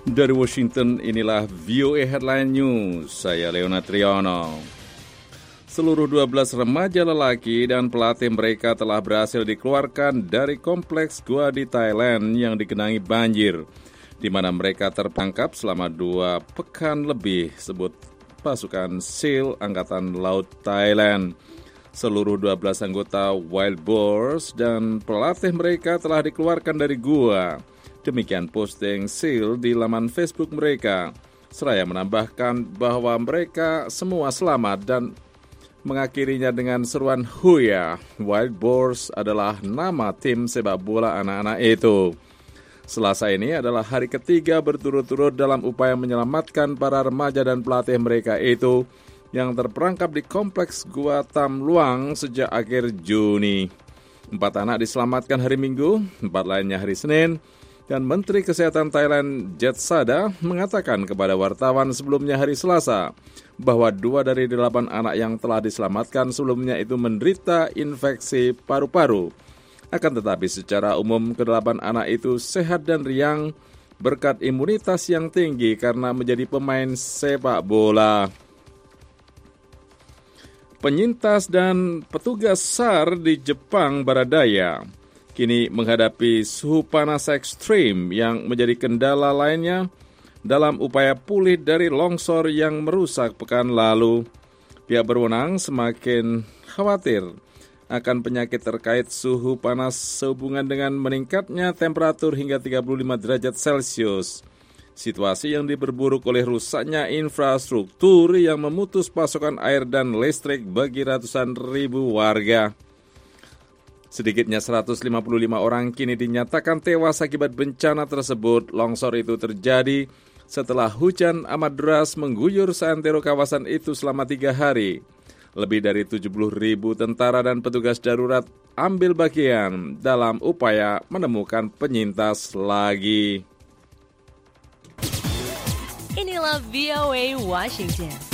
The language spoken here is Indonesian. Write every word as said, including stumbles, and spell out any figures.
Dari Washington, inilah V O A Headline News. Saya Leona Triyono. Seluruh dua belas remaja lelaki dan pelatih mereka telah berhasil dikeluarkan dari kompleks gua di Thailand yang digenangi banjir, di mana mereka terperangkap selama dua pekan lebih, sebut pasukan SEAL Angkatan Laut Thailand. Seluruh dua belas anggota Wild Boars dan pelatih mereka telah dikeluarkan dari gua. Demikian posting SEAL di laman Facebook mereka. Seraya menambahkan bahwa mereka semua selamat dan mengakhirinya dengan seruan Huya. Wild Boars adalah nama tim sepak bola anak-anak itu. Selasa ini adalah hari ketiga berturut-turut dalam upaya menyelamatkan para remaja dan pelatih mereka itu yang terperangkap di kompleks Gua Tam Luang sejak akhir Juni. Empat anak diselamatkan hari Minggu, empat lainnya hari Senin. Dan Menteri Kesehatan Thailand Jetsada mengatakan kepada wartawan sebelumnya hari Selasa bahwa dua dari delapan anak yang telah diselamatkan sebelumnya itu menderita infeksi paru-paru. Akan tetapi secara umum kedelapan anak itu sehat dan riang berkat imunitas yang tinggi karena menjadi pemain sepak bola. Penyintas dan petugas S A R di Jepang Barat Daya kini menghadapi suhu panas ekstrim yang menjadi kendala lainnya dalam upaya pulih dari longsor yang merusak pekan lalu. Pihak berwenang semakin khawatir akan penyakit terkait suhu panas sehubungan dengan meningkatnya temperatur hingga tiga puluh lima derajat Celcius. Situasi yang diperburuk oleh rusaknya infrastruktur yang memutus pasokan air dan listrik bagi ratusan ribu warga. Sedikitnya seratus lima puluh lima orang kini dinyatakan tewas akibat bencana tersebut. Longsor itu terjadi setelah hujan amat deras mengguyur seantero kawasan itu selama tiga hari. Lebih dari tujuh puluh ribu tentara dan petugas darurat ambil bagian dalam upaya menemukan penyintas lagi. Inilah V O A Washington.